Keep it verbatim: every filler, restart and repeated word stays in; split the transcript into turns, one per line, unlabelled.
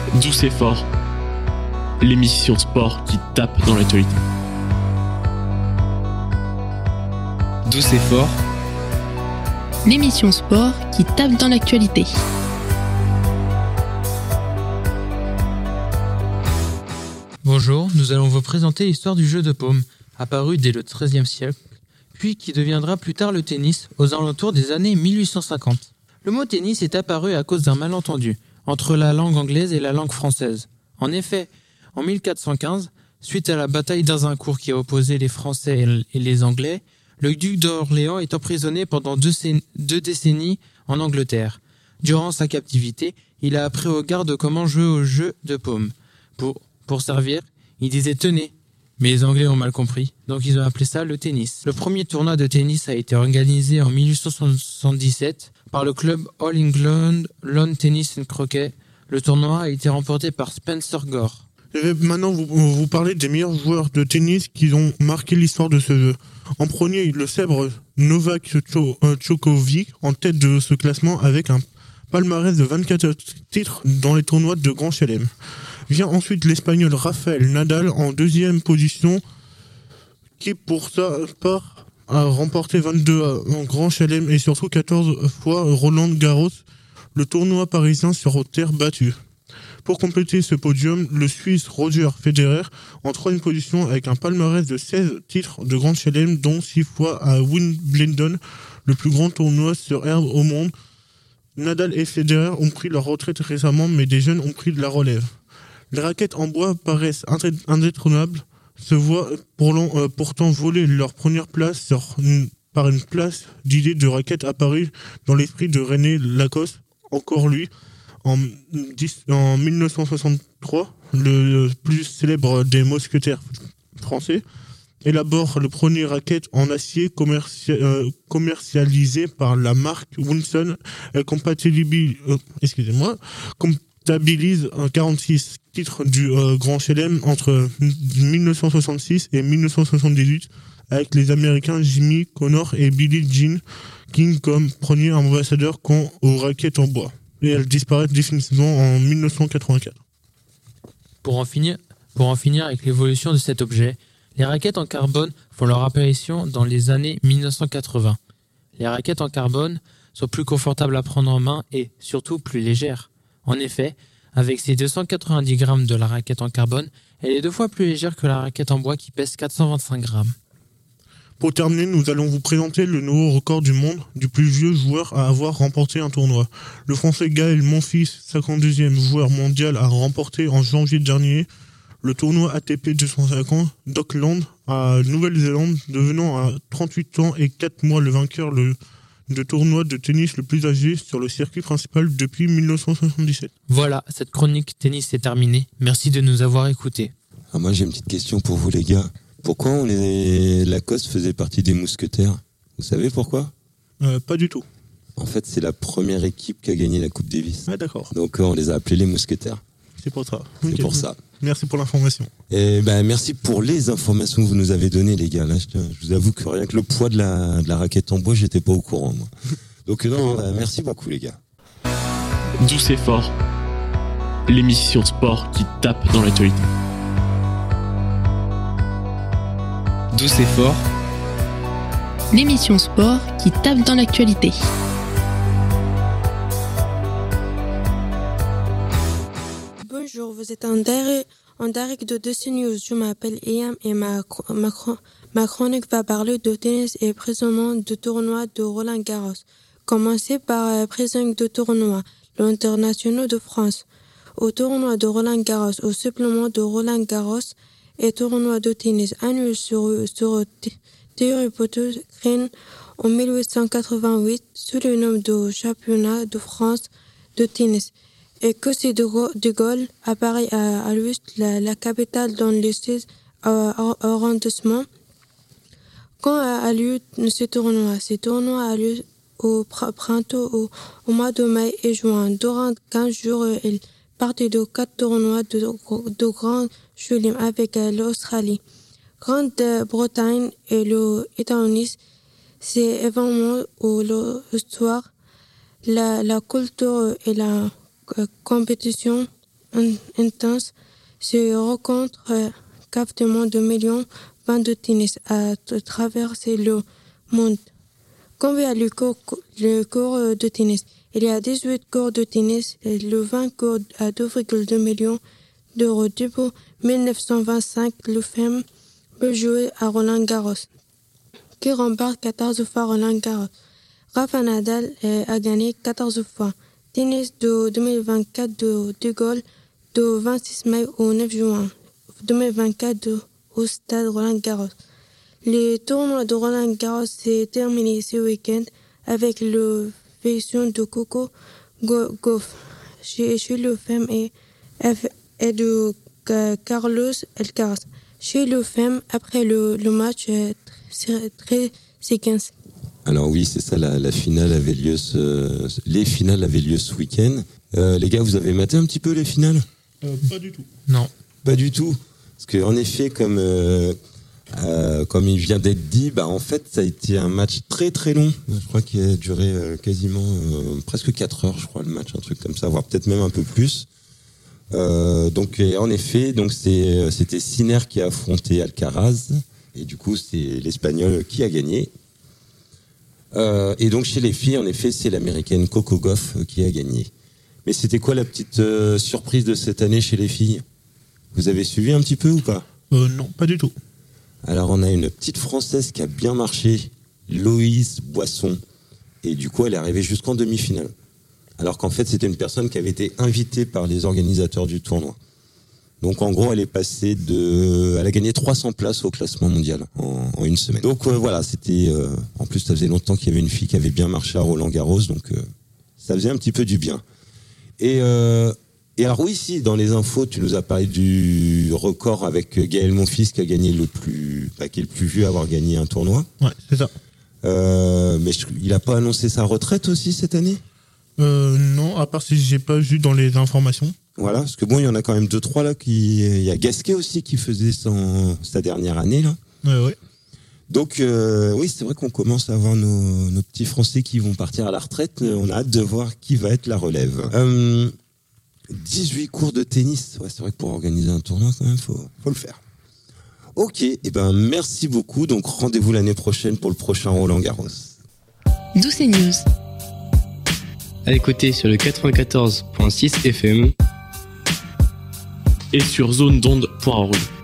D'où c'est fort, l'émission sport qui tape dans l'actualité.
D'où c'est fort,
l'émission sport qui tape dans l'actualité.
Bonjour, nous allons vous présenter l'histoire du jeu de paume, apparu dès le treizième siècle, puis qui deviendra plus tard le tennis aux alentours des années mille huit cent cinquante. Le mot tennis est apparu à cause d'un malentendu entre la langue anglaise et la langue française. En effet, en mille quatre cent quinze, suite à la bataille d'Azincourt qui a opposé les Français et les Anglais, le duc d'Orléans est emprisonné pendant deux, sé- deux décennies en Angleterre. Durant sa captivité, il a appris aux gardes comment jouer au jeu de paume. Pour, pour servir, il disait « tenez ». Mais les Anglais ont mal compris, donc ils ont appelé ça le tennis. Le premier tournoi de tennis a été organisé en mille huit cent soixante-dix-sept par le club All England Lawn Tennis and Croquet. Le tournoi a été remporté par Spencer Gore.
Je vais maintenant vous, vous parler des meilleurs joueurs de tennis qui ont marqué l'histoire de ce jeu. En premier, le célèbre Novak Djokovic en tête de ce classement avec un palmarès de vingt-quatre titres dans les tournois de Grand Chelem. Vient ensuite l'Espagnol Rafael Nadal en deuxième position, qui pour sa part a remporté vingt-deux en Grand Chelem et surtout quatorze fois Roland Garros, le tournoi parisien sur terre battue. Pour compléter ce podium, le Suisse Roger Federer en troisième position avec un palmarès de seize titres de Grand Chelem, dont six fois à Wimbledon, le plus grand tournoi sur herbe au monde. Nadal et Federer ont pris leur retraite récemment, mais des jeunes ont pris de la relève. Les raquettes en bois paraissent indétrônables, se voient pourtant voler leur première place sur une, par une place d'idées de raquettes apparue dans l'esprit de René Lacoste, encore lui, en, en mille neuf cent soixante-trois, le plus célèbre des mousquetaires français, élabore le premier raquette en acier commerci- euh, commercialisé par la marque Wilson. Elle compatibilise, euh, excusez-moi, comptabilise quarante-six titres du euh, Grand Chelem entre mille neuf cent soixante-six et mille neuf cent soixante-dix-huit, avec les Américains Jimmy Connor et Billie Jean King comme premiers ambassadeurs quant aux raquettes en bois. Et elle disparaît définitivement en mille neuf cent quatre-vingt-quatre.
Pour en finir, pour en finir avec l'évolution de cet objet, les raquettes en carbone font leur apparition dans les années mille neuf cent quatre-vingts. Les raquettes en carbone sont plus confortables à prendre en main et, surtout, plus légères. En effet, avec ses deux cent quatre-vingt-dix grammes de la raquette en carbone, elle est deux fois plus légère que la raquette en bois qui pèse quatre cent vingt-cinq grammes.
Pour terminer, nous allons vous présenter le nouveau record du monde du plus vieux joueur à avoir remporté un tournoi. Le Français Gaël Monfils, cinquante-deuxième joueur mondial, a remporté en janvier dernier le tournoi A T P deux cent cinquante d'Auckland à Nouvelle-Zélande, devenant à trente-huit ans et quatre mois le vainqueur le, de tournoi de tennis le plus âgé sur le circuit principal depuis mille neuf cent soixante-dix-sept.
Voilà, cette chronique tennis est terminée. Merci de nous avoir écoutés.
Ah, moi j'ai une petite question pour vous les gars. Pourquoi on les... Lacoste faisait partie des mousquetaires? Vous savez pourquoi?
euh, Pas du tout.
En fait, c'est la première équipe qui a gagné la Coupe Davis.
Ah d'accord.
Donc euh, on les a appelés les mousquetaires.
C'est pour ça.
C'est
Okay.
pour ça.
Merci pour l'information.
Et ben merci pour les informations que vous nous avez données les gars. Là, je, te... je vous avoue que rien que le poids de la, de la raquette en bois, j'étais pas au courant moi. Donc non, bah, merci beaucoup les gars.
D'où c'est fort, l'émission sport qui tape dans l'actualité.
D'où c'est fort,
l'émission sport qui tape dans l'actualité.
Bonjour, vous êtes en direct, en direct de D C News. Je m'appelle Iam et ma, ma, ma chronique va parler de tennis et précisément de tournoi de Roland Garros. Commencez par le président de tournoi, l'International de France. Au tournoi de Roland Garros, au supplément de Roland Garros et tournoi de tennis annuel sur, sur Thierry Potterin en mille huit cent quatre-vingt-huit sous le nom de championnat de France de tennis. Et que c'est de, de Gaulle apparaît à, à l'ouest, la, la capitale dans le seizième arrondissement. Quand a, a lieu ce tournoi? Ce tournoi a lieu au printemps, au, au mois de mai et juin. Durant quinze jours, il partait de quatre tournois de, de Grand Chelem avec l'Australie, Grande-Bretagne et les États-Unis. Ces événements où l'histoire, la, la culture et la compétition intense. Ces rencontres captent moins de millions de fans de tennis à traverser le monde. Combien le cours, le cours de tennis? Il y a dix-huit cours de tennis et le vingt cours à deux virgule deux millions d'euros. Depuis mille neuf cent vingt-cinq, le F E M peut jouer à Roland Garros, qui remporte quatorze fois Roland Garros. Rafa Nadal a gagné quatorze fois. Tennis de deux mille vingt-quatre de De Gaulle du vingt-six mai au neuf juin deux mille vingt-quatre au stade Roland Garros. Le tournoi de Roland Garros s'est terminé ce week-end avec le version de Coco Gauff chez, chez le F E M et, et de Carlos Alcaraz. Chez le F E M, après le, le match très, très séquence.
Alors oui, c'est ça, la, la finale avait lieu ce, les finales avaient lieu ce week-end. Euh, les gars, vous avez maté un petit peu les finales?
euh, Pas du tout.
Non.
Pas du tout. Parce que en effet, comme euh, euh, comme il vient d'être dit, bah en fait, ça a été un match très très long. Je crois qu'il a duré euh, quasiment euh, presque quatre heures, je crois, le match, un truc comme ça, voire peut-être même un peu plus. Euh, donc en effet, donc c'est, c'était Sinner qui a affronté Alcaraz, et du coup, c'est l'Espagnol qui a gagné. Euh, et donc chez les filles, en effet, c'est l'américaine Coco Gauff qui a gagné. Mais c'était quoi la petite euh, surprise de cette année chez les filles? Vous avez suivi un petit peu ou pas?
euh, Non, pas du tout.
Alors on a une petite Française qui a bien marché, Loïse Boisson. Et du coup, elle est arrivée jusqu'en demi-finale. Alors qu'en fait, c'était une personne qui avait été invitée par les organisateurs du tournoi. Donc en gros, elle est passée de... Elle a gagné trois cents places au classement mondial en, en une semaine. Donc euh, voilà, c'était... Euh... En plus, ça faisait longtemps qu'il y avait une fille qui avait bien marché à Roland Garros, donc euh, ça faisait un petit peu du bien. Et, euh... Et alors oui, si, dans les infos, tu nous as parlé du record avec Gaël Monfils qui a gagné le plus... Bah, qui est le plus vieux à avoir gagné un tournoi.
Ouais, c'est ça.
Euh... Mais je... il a pas annoncé sa retraite aussi cette année?
Euh, non, à part si j'ai pas vu dans les informations.
Voilà, parce que bon, il y en a quand même deux, trois là qui... Il y a Gasquet aussi qui faisait son... sa dernière année là.
Ouais, ouais.
Donc euh, oui, c'est vrai qu'on commence à avoir nos, nos petits Français qui vont partir à la retraite. On a hâte de voir qui va être la relève. Euh, dix-huit cours de tennis. Ouais, c'est vrai que pour organiser un tournoi, quand même, faut, faut le faire. Ok, et eh ben merci beaucoup. Donc rendez-vous l'année prochaine pour le prochain Roland Garros.
D'où ces news?
À écouter sur le quatre-vingt-quatorze virgule six F M et sur zone d'onde point org.